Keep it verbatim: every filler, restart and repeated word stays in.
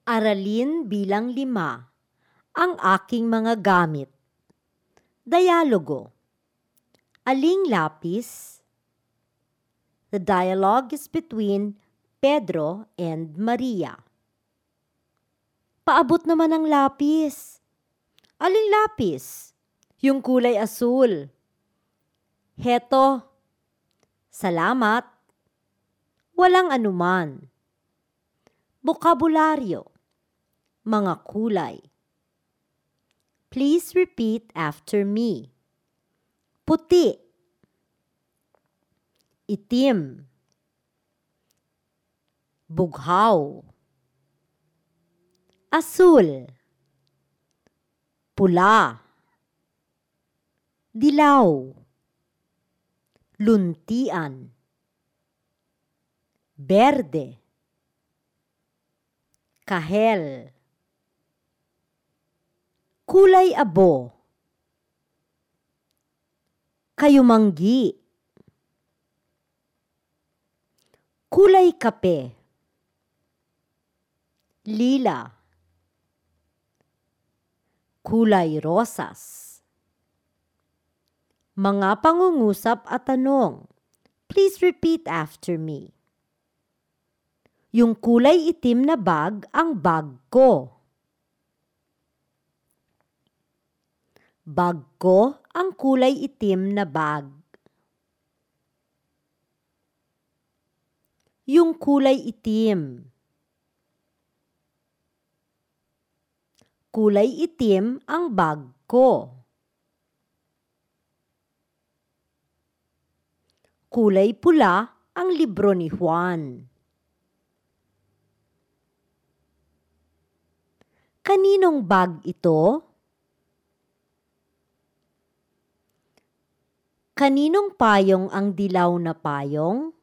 Aralin bilang lima ang aking mga gamit. Dialogo. Aling lapis? The dialogue is between Pedro and Maria. Paabot naman ang lapis. Aling lapis? Yung kulay asul. Heto. Salamat. Walang anuman. Bokabularyo. Mga kulay. Please repeat after me. Puti. Itim. Bughaw. Asul. Pula. Dilaw. Luntian. Berde. Kahel. Kulay abo. Kayumanggi. Kulay kape. Lila. Kulay rosas. Mga pangungusap at tanong. Please repeat after me. Yung kulay itim na bag ang bag ko. Bag ko ang kulay itim na bag. Yung kulay itim. Kulay itim ang bag ko. Kulay pula ang libro ni Juan. Kaninong bag ito? Kaninong payong ang dilaw na payong?